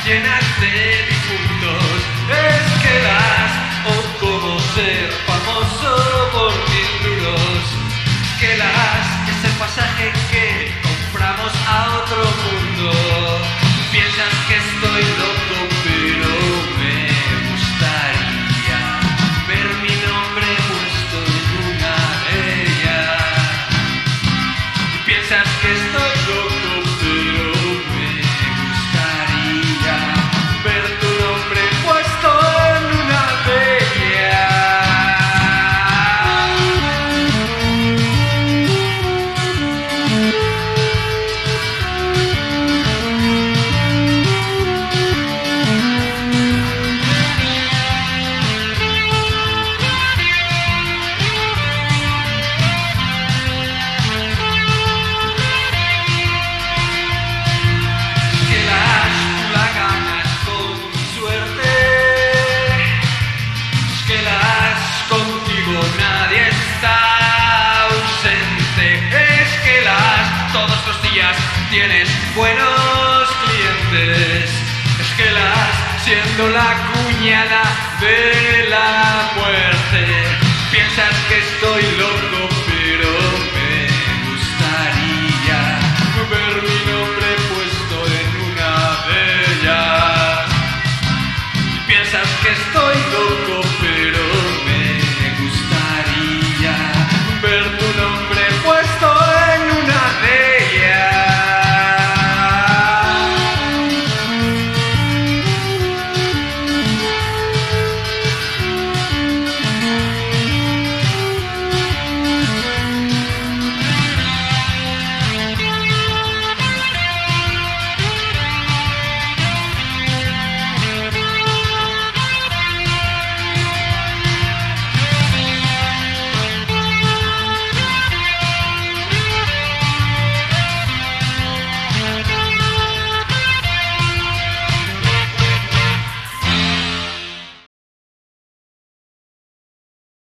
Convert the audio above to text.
llenas de difuntos, esquelas o cómo ser famoso por 1000 duros, esquelas es el pasaje que compramos a otro mundo. Piensas que estoy loco, pero me gustaría ver mi nombre puesto en una de ellas. Piensas que estoy loco, pero me gustaría ver tu nombre puesto en una de ellas. Nadie está ausente, esquelas, todos los días tienes buenos clientes, esquelas, siendo la cuñada de la muerte. Piensas que estoy loco, pero me gustaría ver mi nombre puesto en una de ellas. Piensas que estoy loco,